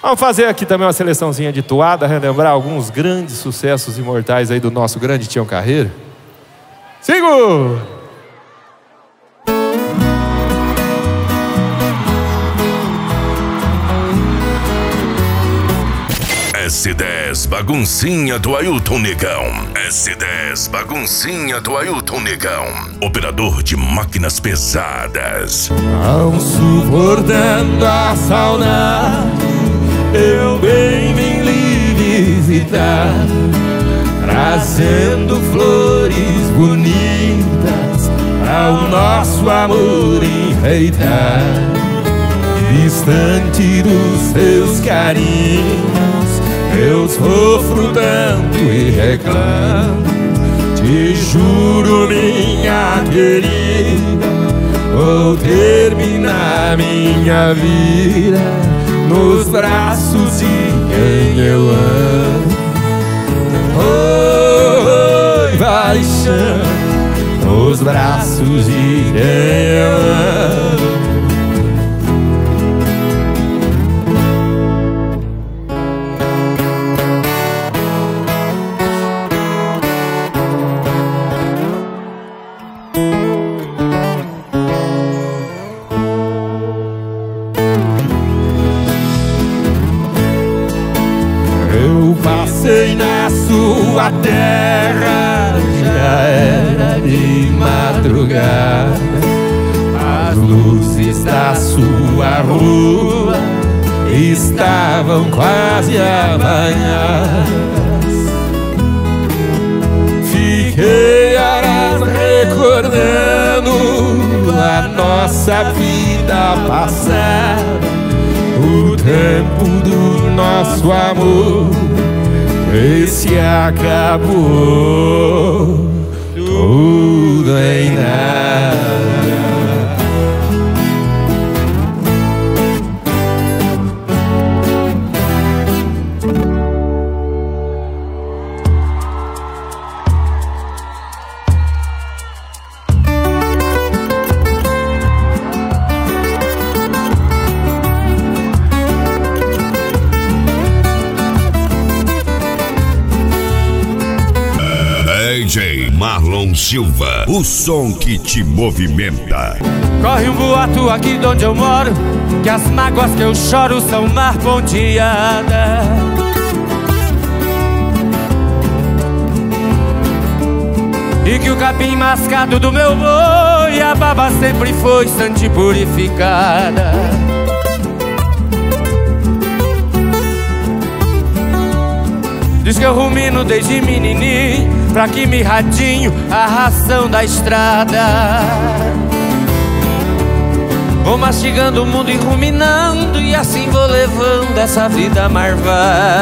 Vamos fazer aqui também uma seleçãozinha de toada, relembrar alguns grandes sucessos imortais aí do nosso grande Tião Carreiro. Sigo! S10 Baguncinha do Ailton Negão. S10 Baguncinha do Ailton Negão. Operador de máquinas pesadas. Não suportando a saudade, eu bem vim lhe visitar, trazendo flores bonitas ao nosso amor enfeitar. Distante dos seus carinhos, eu sofro tanto e reclamo. Te juro, minha querida, vou terminar minha vida nos braços de quem eu amo. Oi, paixão, nos braços de quem eu amo. Passei na sua terra, já era de madrugada. As luzes da sua rua estavam quase apanhadas. Fiquei horas recordando a nossa vida passada, o tempo do nosso amor. Esse acabou tudo em nada. DJ Marlon Silva, o som que te movimenta. Corre um boato aqui de onde eu moro, que as mágoas que eu choro são mar ponteada. E que o capim mascado do meu boi, a baba sempre foi sante purificada. Diz que eu rumino desde menininho, pra que me radinho a ração da estrada. Vou mastigando o mundo e ruminando, e assim vou levando essa vida marvada.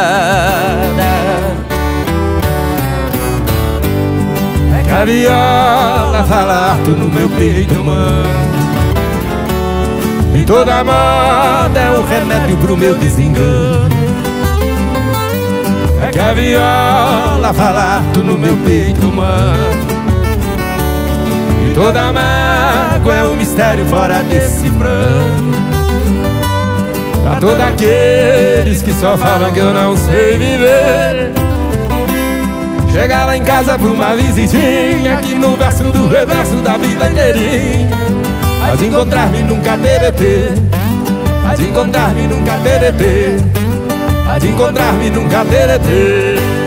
Pega a viola, fala alto no meu peito, mano. E toda moda é um remédio pro meu desengano. Pega a viola, fala alto no meu peito, mano. E toda mágoa é um mistério fora desse plano. Pra todos aqueles que só falam que eu não sei viver, chegar lá em casa pra uma visitinha, aqui no verso do reverso da vida inteirinha. Há de encontrar-me num caterete, há de encontrar-me num caterete, há de encontrar-me num caterete.